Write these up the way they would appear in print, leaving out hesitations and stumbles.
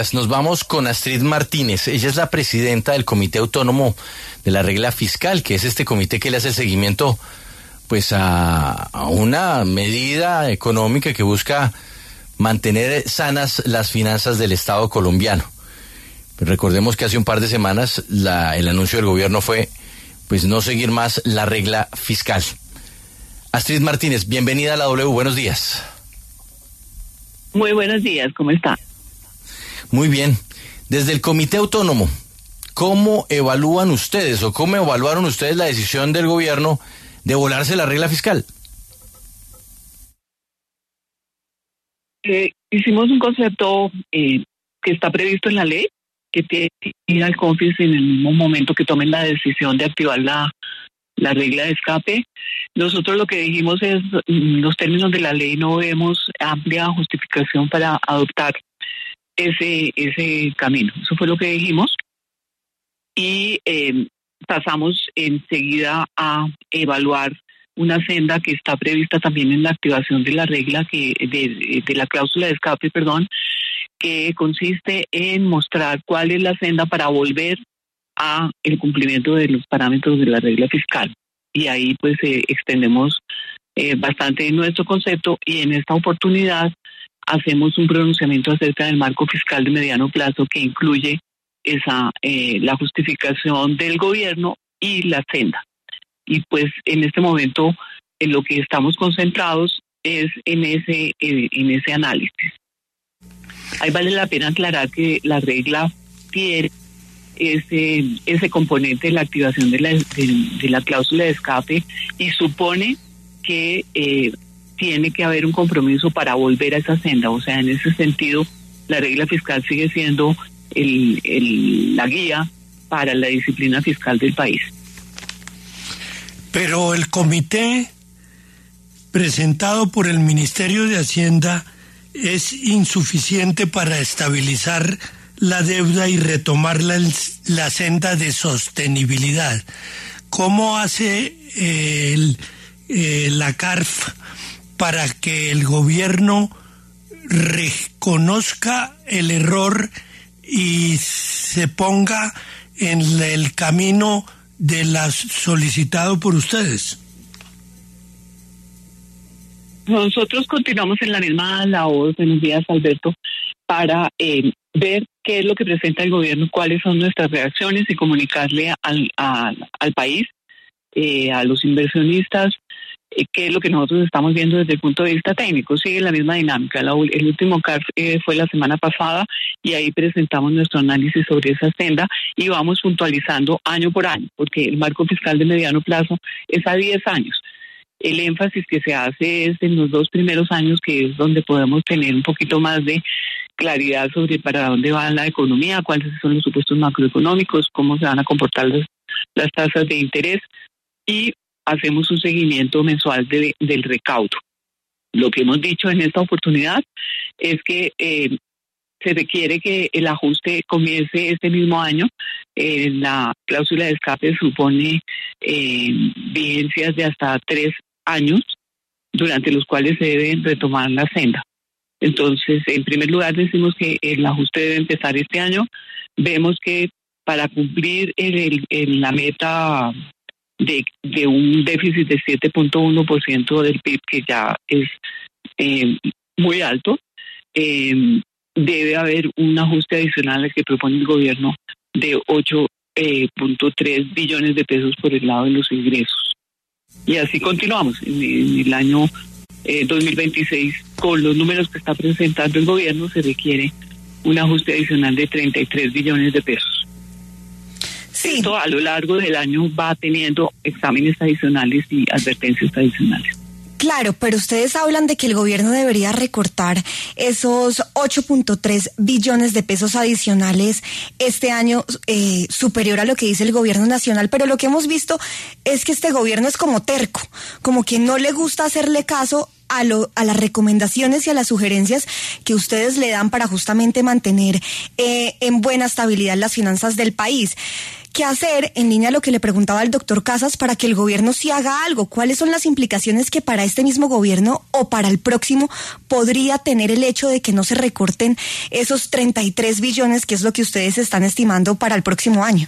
Nos vamos con Astrid Martínez. Ella es la presidenta del Comité Autónomo de la Regla Fiscal, que es este comité que le hace seguimiento pues a una medida económica que busca mantener sanas las finanzas del Estado colombiano. Pues recordemos que hace un par de semanas el anuncio del gobierno fue pues no seguir más la regla fiscal. Astrid Martínez, bienvenida a la W, buenos días. Muy buenos días, ¿cómo está? Muy bien. Desde el Comité Autónomo, ¿cómo evalúan ustedes o cómo evaluaron ustedes la decisión del gobierno de volarse la regla fiscal? Hicimos un concepto que está previsto en la ley, que tiene que ir al CONFIES en el mismo momento que tomen la decisión de activar la regla de escape. Nosotros lo que dijimos es, en los términos de la ley no vemos amplia justificación para adoptar ese camino. Eso fue lo que dijimos. Y pasamos enseguida a evaluar una senda que está prevista también en la activación de la regla de la cláusula de escape, que consiste en mostrar cuál es la senda para volver a el cumplimiento de los parámetros de la regla fiscal. Y ahí pues extendemos bastante nuestro concepto, y en esta oportunidad hacemos un pronunciamiento acerca del marco fiscal de mediano plazo que incluye la justificación del gobierno y la senda. Y pues en este momento en lo que estamos concentrados es en ese análisis. Ahí vale la pena aclarar que la regla tiene ese componente de la activación de la cláusula de escape, y supone que tiene que haber un compromiso para volver a esa senda. O sea, en ese sentido, la regla fiscal sigue siendo la guía para la disciplina fiscal del país. Pero el comité presentado por el Ministerio de Hacienda es insuficiente para estabilizar la deuda y retomar la senda de sostenibilidad. ¿Cómo hace la CARF para que el gobierno reconozca el error y se ponga en el camino de solicitado por ustedes? Nosotros continuamos en la misma labor, buenos días, Alberto, para ver qué es lo que presenta el gobierno, cuáles son nuestras reacciones y comunicarle al país, a los inversionistas, qué es lo que nosotros estamos viendo desde el punto de vista técnico. Sigue la misma dinámica. El último CARF fue la semana pasada, y ahí presentamos nuestro análisis sobre esa senda y vamos puntualizando año por año, porque el marco fiscal de mediano plazo es a 10 años. El énfasis que se hace es en los 2 primeros años, que es donde podemos tener un poquito más de claridad sobre para dónde va la economía, cuáles son los supuestos macroeconómicos, cómo se van a comportar las tasas de interés, y hacemos un seguimiento mensual del recaudo. Lo que hemos dicho en esta oportunidad es que se requiere que el ajuste comience este mismo año. La cláusula de escape supone vigencias de hasta 3 años, durante los cuales se debe retomar la senda. Entonces, en primer lugar, decimos que el ajuste debe empezar este año. Vemos que para cumplir la meta de un déficit de 7.1% del PIB, que ya es muy alto, debe haber un ajuste adicional al que propone el gobierno de 8.3 billones de pesos por el lado de los ingresos. Y así continuamos en el año 2026. Con los números que está presentando el gobierno, se requiere un ajuste adicional de 33 billones de pesos. Sí. Esto a lo largo del año va teniendo exámenes adicionales y advertencias adicionales. Claro, pero ustedes hablan de que el gobierno debería recortar esos 8.3 billones de pesos adicionales este año, superior a lo que dice el gobierno nacional, pero lo que hemos visto es que este gobierno es como terco, como que no le gusta hacerle caso a las recomendaciones y a las sugerencias que ustedes le dan para justamente mantener en buena estabilidad las finanzas del país. ¿Qué hacer, en línea a lo que le preguntaba el doctor Casas, para que el gobierno sí haga algo? ¿Cuáles son las implicaciones que para este mismo gobierno o para el próximo podría tener el hecho de que no se recorten esos 33 billones, que es lo que ustedes están estimando para el próximo año?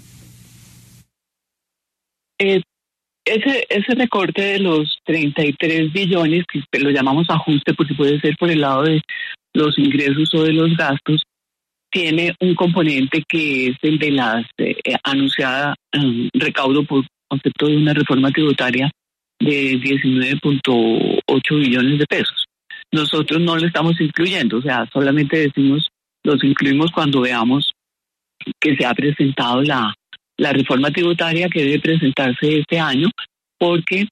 Ese recorte de los 33 billones, que lo llamamos ajuste porque puede ser por el lado de los ingresos o de los gastos, tiene un componente que es el de las anunciada recaudo por concepto de una reforma tributaria de 19.8 billones de pesos. Nosotros no lo estamos incluyendo, o sea, solamente decimos, los incluimos cuando veamos que se ha presentado la reforma tributaria que debe presentarse este año, porque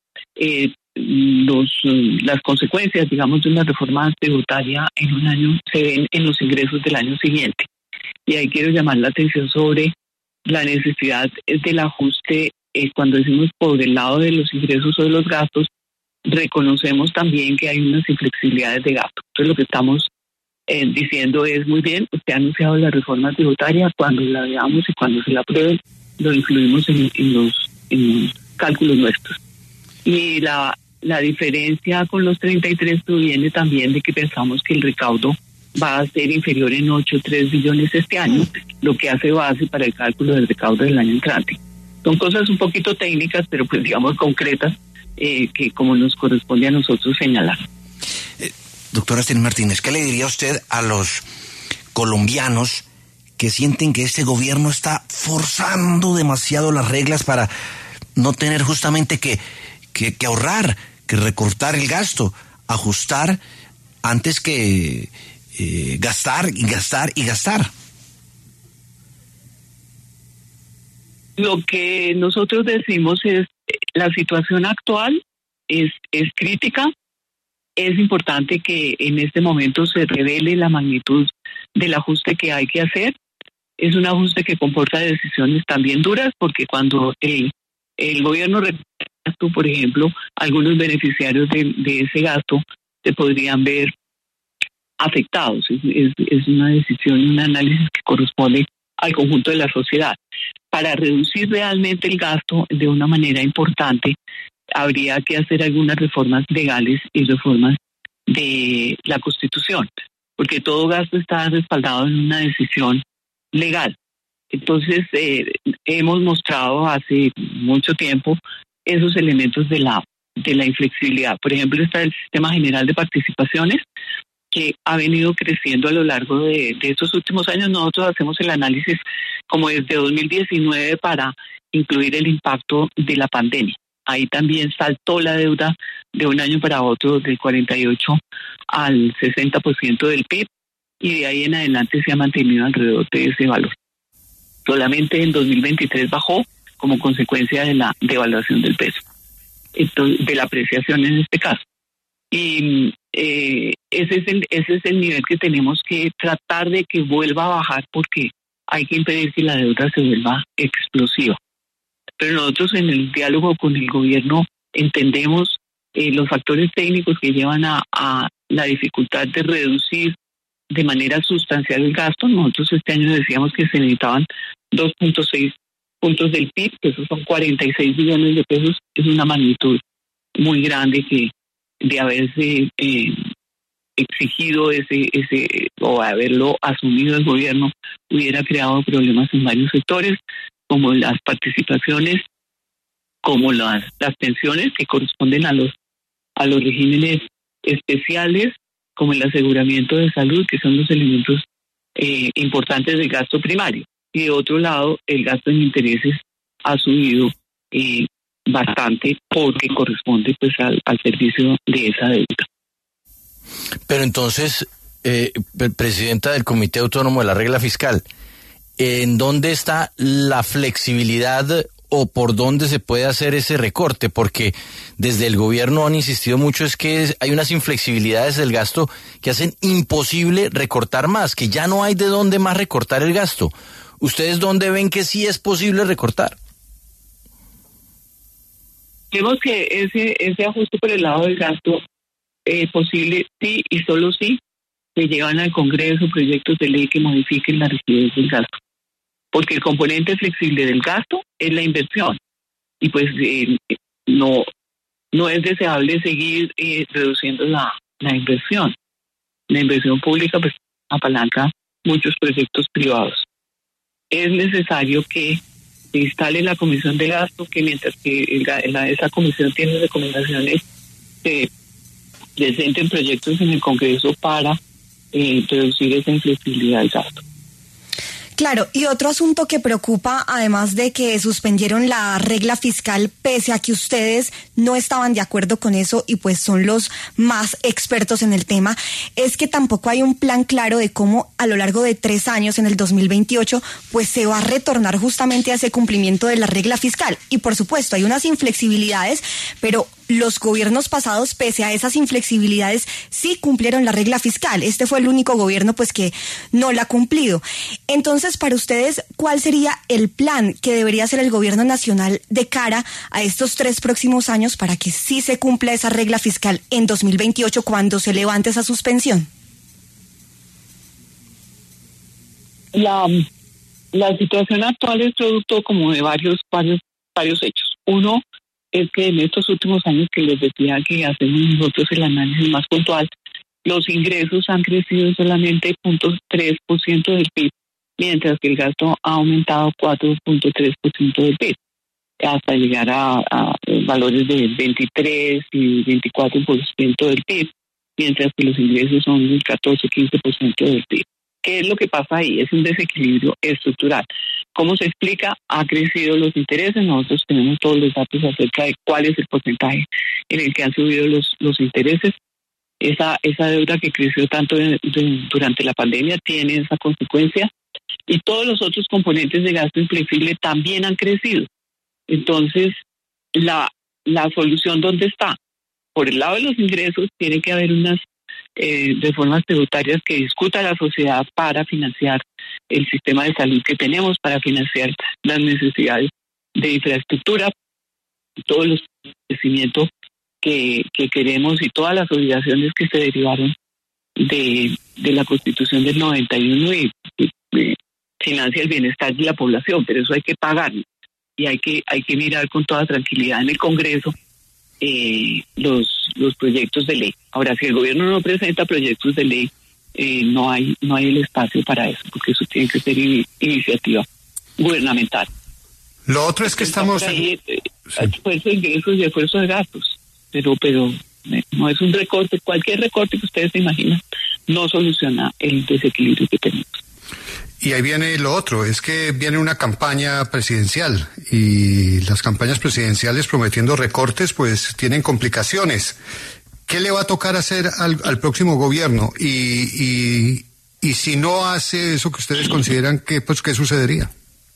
las consecuencias, digamos, de una reforma tributaria en un año se ven en los ingresos del año siguiente. Y ahí quiero llamar la atención sobre la necesidad del ajuste. Cuando decimos por el lado de los ingresos o de los gastos, reconocemos también que hay unas inflexibilidades de gasto. Entonces lo que estamos diciendo es, muy bien, usted ha anunciado la reforma tributaria, cuando la veamos y cuando se la apruebe, lo incluimos en los cálculos nuestros. Y la diferencia con los 33 proviene también de que pensamos que el recaudo va a ser inferior en 8.3 billones este año, lo que hace base para el cálculo del recaudo del año entrante. Son cosas un poquito técnicas, pero pues digamos concretas, que como nos corresponde a nosotros señalar. Doctora Astrid Martínez, ¿qué le diría usted a los colombianos que sienten que este gobierno está forzando demasiado las reglas para no tener justamente que ahorrar, que recortar el gasto, ajustar antes que gastar y gastar y gastar? Lo que nosotros decimos es, la situación actual es crítica. Es importante que en este momento se revele la magnitud del ajuste que hay que hacer. Es un ajuste que comporta decisiones también duras, porque cuando el gobierno gasto, por ejemplo, algunos beneficiarios de ese gasto se podrían ver afectados. Es una decisión, un análisis que corresponde al conjunto de la sociedad. Para reducir realmente el gasto de una manera importante, habría que hacer algunas reformas legales y reformas de la Constitución, porque todo gasto está respaldado en una decisión legal. Entonces, hemos mostrado hace mucho tiempo esos elementos de la inflexibilidad. Por ejemplo, está el Sistema General de Participaciones, que ha venido creciendo a lo largo de estos últimos años. Nosotros hacemos el análisis como desde 2019 para incluir el impacto de la pandemia. Ahí también saltó la deuda de un año para otro del 48 al 60% del PIB, y de ahí en adelante se ha mantenido alrededor de ese valor. Solamente en 2023 bajó como consecuencia de la devaluación del peso, entonces, de la apreciación en este caso. Y ese es el nivel que tenemos que tratar de que vuelva a bajar, porque hay que impedir que la deuda se vuelva explosiva. Pero nosotros en el diálogo con el gobierno entendemos los factores técnicos que llevan a la dificultad de reducir de manera sustancial el gasto. Nosotros este año decíamos que se necesitaban 2.6 puntos del PIB, que esos son 46 billones de pesos. Es una magnitud muy grande que de haberse exigido ese o haberlo asumido el gobierno hubiera creado problemas en varios sectores, como las participaciones, como las pensiones que corresponden a los regímenes especiales, como el aseguramiento de salud, que son los elementos importantes del gasto primario. Y de otro lado, el gasto en intereses ha subido bastante, porque corresponde pues al servicio de esa deuda. Pero entonces, presidenta del Comité Autónomo de la Regla Fiscal, ¿en dónde está la flexibilidad o por dónde se puede hacer ese recorte? Porque desde el gobierno han insistido mucho es que hay unas inflexibilidades del gasto que hacen imposible recortar más, que ya no hay de dónde más recortar el gasto. ¿Ustedes dónde ven que sí es posible recortar? Vemos que ese ajuste por el lado del gasto posible sí y solo sí se llevan al Congreso proyectos de ley que modifiquen la rigidez del gasto, porque el componente flexible del gasto es la inversión y pues no es deseable seguir reduciendo la inversión. La inversión pública pues apalanca muchos proyectos privados. Es necesario que se instale la comisión de gasto, que mientras que esa comisión tiene recomendaciones, se presenten proyectos en el Congreso para reducir esa inflexibilidad del gasto. Claro, y otro asunto que preocupa, además de que suspendieron la regla fiscal, pese a que ustedes no estaban de acuerdo con eso y pues son los más expertos en el tema, es que tampoco hay un plan claro de cómo a lo largo de 3 años, en el 2028, pues se va a retornar justamente a ese cumplimiento de la regla fiscal. Y por supuesto, hay unas inflexibilidades, pero los gobiernos pasados, pese a esas inflexibilidades, sí cumplieron la regla fiscal. Este fue el único gobierno pues que no la ha cumplido. Entonces, para ustedes, ¿cuál sería el plan que debería hacer el gobierno nacional de cara a estos 3 próximos años para que sí se cumpla esa regla fiscal en 2028 cuando se levante esa suspensión? La situación actual es producto como de varios hechos. Uno es que en estos últimos años, que les decía que hacemos nosotros el análisis más puntual, los ingresos han crecido solamente 0.3% del PIB, mientras que el gasto ha aumentado 4.3% del PIB, hasta llegar a valores de 23 y 24% del PIB, mientras que los ingresos son del 14-15% del PIB. ¿Qué es lo que pasa ahí? Es un desequilibrio estructural. ¿Cómo se explica? Ha crecido los intereses. Nosotros tenemos todos los datos acerca de cuál es el porcentaje en el que han subido los intereses. Esa deuda que creció tanto durante la pandemia tiene esa consecuencia, y todos los otros componentes de gasto inflexible también han crecido. Entonces, la solución, ¿dónde está? Por el lado de los ingresos, tiene que haber unas reformas tributarias que discuta la sociedad para financiar el sistema de salud que tenemos, para financiar las necesidades de infraestructura, todos los crecimientos que queremos y todas las obligaciones que se derivaron de la Constitución del 91 y financia el bienestar de la población, pero eso hay que pagarlo y hay que mirar con toda tranquilidad en el Congreso los proyectos de ley. Ahora, si el gobierno no presenta proyectos de ley, no hay el espacio para eso, porque eso tiene que ser iniciativa gubernamental. Lo otro es que estamos... Esfuerzo de ingresos y esfuerzo de gastos, pero no es un recorte. Cualquier recorte que ustedes se imaginan no soluciona el desequilibrio que tenemos. Y ahí viene lo otro, es que viene una campaña presidencial y las campañas presidenciales prometiendo recortes pues tienen complicaciones. ¿Qué le va a tocar hacer al próximo gobierno? Y si no hace eso que ustedes consideran, ¿qué sucedería?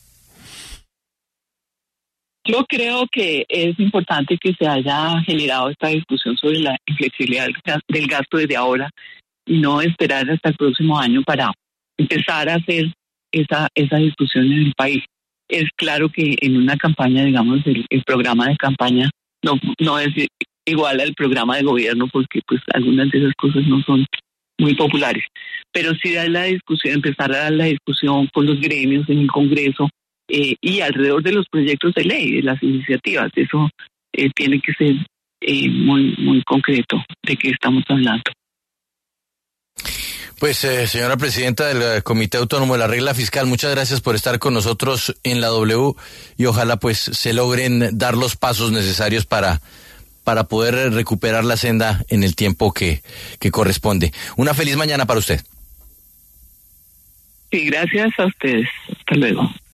Yo creo que es importante que se haya generado esta discusión sobre la inflexibilidad del gasto desde ahora y no esperar hasta el próximo año para empezar a hacer esa discusión en el país. Es claro que en una campaña, digamos, el programa de campaña no es igual al programa de gobierno, porque pues algunas de esas cosas no son muy populares, pero sí dar la discusión, empezar a dar la discusión con los gremios en el Congreso y alrededor de los proyectos de ley, de las iniciativas. Eso tiene que ser muy, muy concreto de qué estamos hablando. Pues, señora presidenta del Comité Autónomo de la Regla Fiscal, muchas gracias por estar con nosotros en la W y ojalá pues se logren dar los pasos necesarios para poder recuperar la senda en el tiempo que corresponde. Una feliz mañana para usted. Sí, gracias a ustedes. Hasta luego.